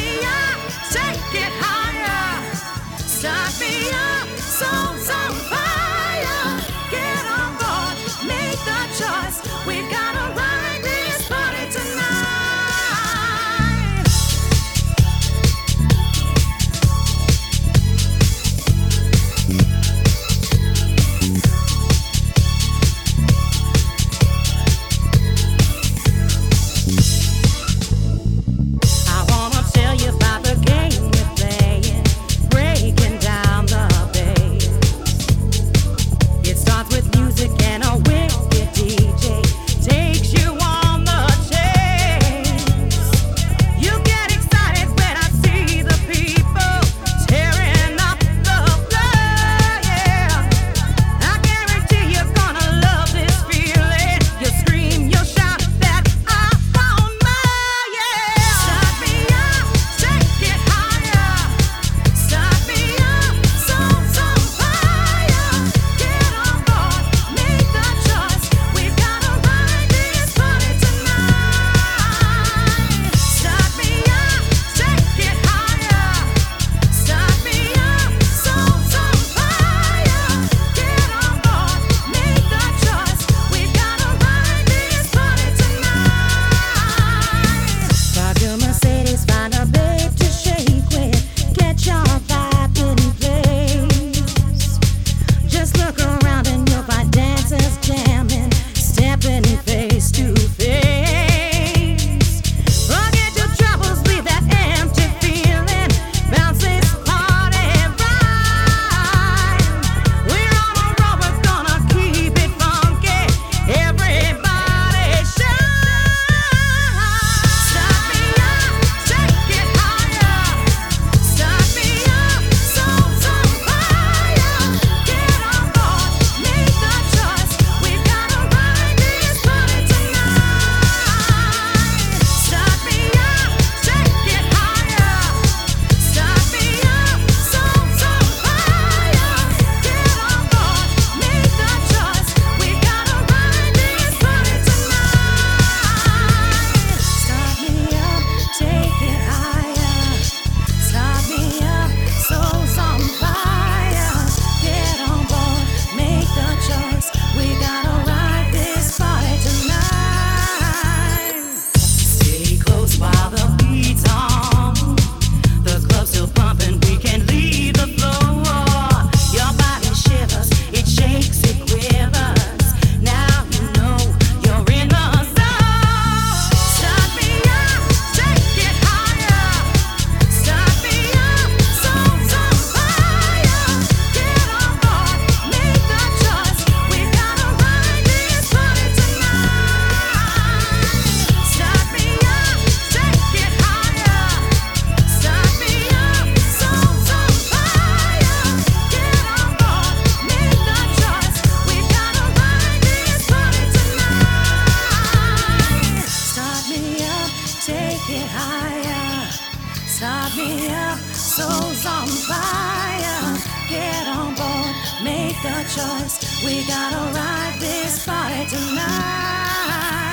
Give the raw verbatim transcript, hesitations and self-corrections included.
me up, take it higher. Start me up, souls on fire. Get on board, make the choice. We've gotta ride this party tonight. I wanna tell you about the game we're playing, breaking down the bass. It starts with music and a wicked D J takes you on the chase. You get excited when I see the people tearing up the floor, yeah. I guarantee you're gonna love this feeling. You scream, you shout that I want more, yeah. Start me up, take it higher. Start me up, souls on fire. Get on board, make the choice. We've gotta ride this party tonight. Start me up, take it higher. Start me up, souls on fire. Get on board, make the choice. We've gotta ride this party tonight. Start your Mercedes, find a babe to shake with. Get your vibe in place. Just look around and you'll find dancers jamming, stepping face to face. Forget your troubles, leave that empty feeling. Bounce this party right. We're on a roll, we're gonna keep it funky. Everybody shine. Start me up, take it higher. Start me up, souls on fire. Get on board, make the choice. We've gotta ride this party tonight. Start me up, take it higher. Start me up, souls on fire. Get on board, make the choice. We've gotta ride this party tonight. Start me up, take it higher. Start me up, souls on fire. Get on board, make the choice. We gotta ride this party tonight. Stay close while the beat's on. The club's still pumping, we can't leave the floor. Your body shivers, it shakes, it quivers. Now you know you're in the zone. Start me up, take it higher. Start me up, souls on fire. Get on board, make the choice. We've gotta ride this party tonight. Start me up, take it higher. Start me up, souls on fire. Get on board, make the choice. We've gotta ride this party tonight. Start me up, take it higher. Start me up, souls on fire. Get on board, make the choice. We gotta ride this party tonight.